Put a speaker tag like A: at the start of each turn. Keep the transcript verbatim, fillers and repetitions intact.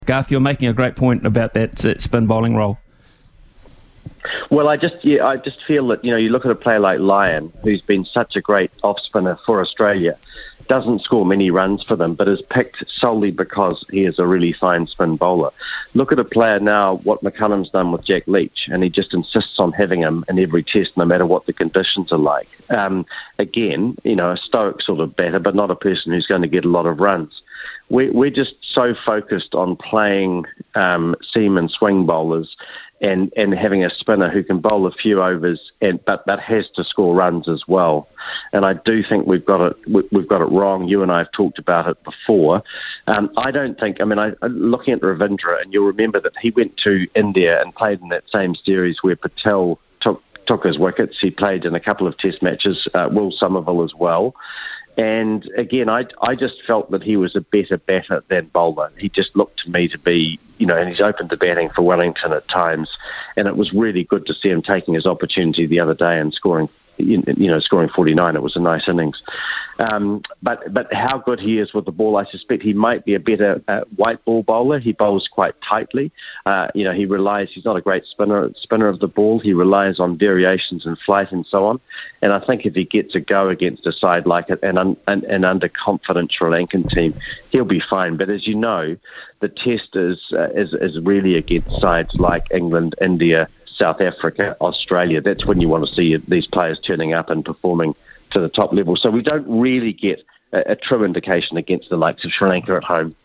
A: Garth, you're making a great point about that uh, spin bowling role.
B: Well, I just yeah, I just feel that, you know, you look at a player like Lyon, who's been such a great off-spinner for Australia, doesn't score many runs for them, but is picked solely because he is a really fine spin bowler. Look at a player now, what McCullum's done with Jack Leach, and he just insists on having him in every test, no matter what the conditions are like. Um, again, you know, a stoic sort of batter, but not a person who's going to get a lot of runs. We're, we're just so focused on playing um, seam and swing bowlers and, and having a spinner who can bowl a few overs, and but, but has to score runs as well. And I do think we've got it we've got it wrong. You and I have talked about it before. Um, I don't think, I mean, I, looking at Ravindra, and you'll remember that he went to India and played in that same series where Patel took took his wickets. He played in a couple of test matches, uh, Will Somerville as well. And again, I, I just felt that he was a better batter than bowler. He just looked to me to be, you know, and he's open to batting for Wellington at times. And it was really good to see him taking his opportunity the other day and scoring, you know, scoring forty-nine. It was a nice innings. Um, but but how good he is with the ball, I suspect he might be a better uh, white ball bowler. He bowls quite tightly. Uh, you know, he relies, he's not a great spinner spinner of the ball. He relies on variations in flight and so on. And I think if he gets a go against a side like it, an, an, an under-confident Sri Lankan team, he'll be fine. But as you know, the test is, uh, is, is really against sides like England, India, South Africa, Australia. That's when you want to see these players turning up and performing to the top level. So we don't really get a, a true indication against the likes of Sri Lanka at home.